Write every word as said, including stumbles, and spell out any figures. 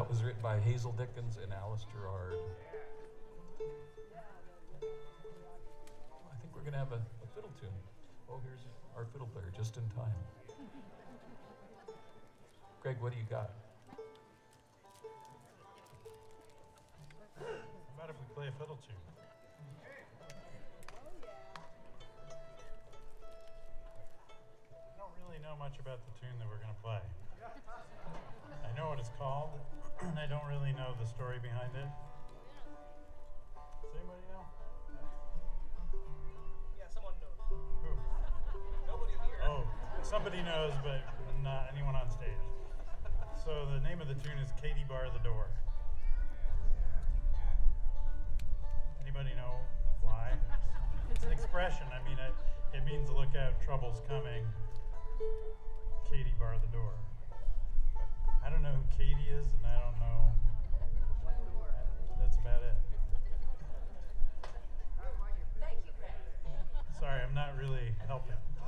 was written by Hazel Dickens and Alice Gerard. I think we're going to have a, a fiddle tune. Oh, here's our fiddle player just in time. Greg, what do you got? How about if we play a fiddle tune? I don't really know much about the tune that we're going to play. I know what it's called, and I don't really know the story behind it. Does anybody know? Yeah, someone knows. Who? Nobody here. Oh, somebody knows, but not anyone on stage. So the name of the tune is Katie Bar the Door. Anybody know why? It's an expression. I mean, it, it means look out, trouble's coming. Katie bar the door. I don't know who Katie is, and I don't know. That's about it. Thank you, Greg. Sorry, I'm not really helping.